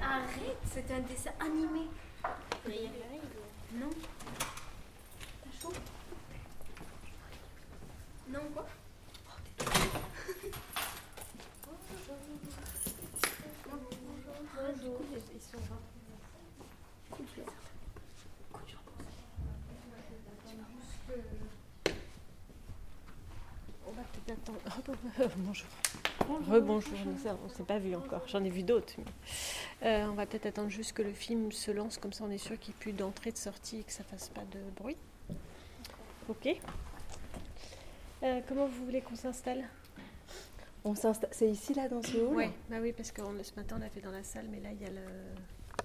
Arrête, c'est un dessin animé. Non. T'as chaud? Non, quoi? Bonjour. Ils sont là. On va peut-être attendre. Bonjour. Rebonjour, on ne s'est pas vu encore, j'en ai vu d'autres. Mais on va peut-être attendre juste que le film se lance, comme ça on est sûr qu'il n'y ait plus d'entrée, de sortie et que ça ne fasse pas de bruit. Ok. Comment vous voulez qu'on s'installe? C'est ici là dans ce hall? Ouais, bah oui, parce que ce matin on a fait dans la salle, mais là il y a